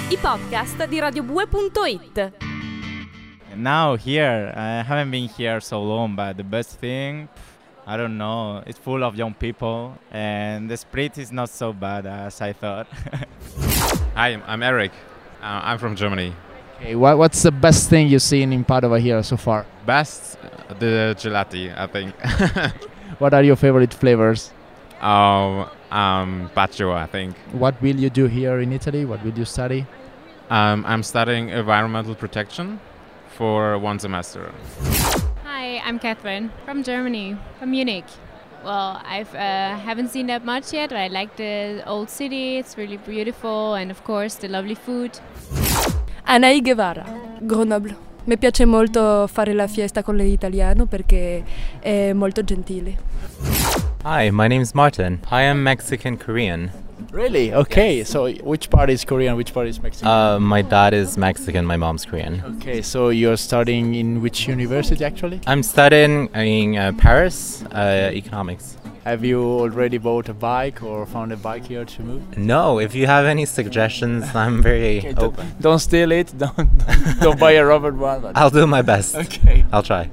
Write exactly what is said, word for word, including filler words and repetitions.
I podcast di radiobue punto it. Now here, I haven't been here so long, but the best thing, I don't know, it's full of young people and the spirit is not so bad as I thought. Hi, I'm Eric. Uh, I'm from Germany. Okay, what, what's the best thing you've seen in Padova here so far? Best, uh, the gelati, I think. What are your favorite flavors? um, um, Bacio, I think. What will you do here in Italy? What will you study? Um, I'm studying environmental protection for one semester. Hi, I'm Catherine from Germany, from Munich. Well, I uh, haven't seen that much yet, but I like the old city. It's really beautiful, and of course the lovely food. Anaï Guevara, Grenoble. Mi piace molto fare la fiesta con l'italiano perché è molto gentile. Hi, my name's Martin. I am Mexican Korean. Really? Okay, yes. So which part is Korean, which part is Mexican? Uh, my dad is Mexican, my mom's Korean. Okay, so you're studying in which university actually? I'm studying in uh, Paris, uh, economics. Have you already bought a bike or found a bike here to move? No, if you have any suggestions, I'm very Okay, open. Don't, don't steal it, don't, don't, don't buy a rubber one. I'll do my best. Okay. I'll try.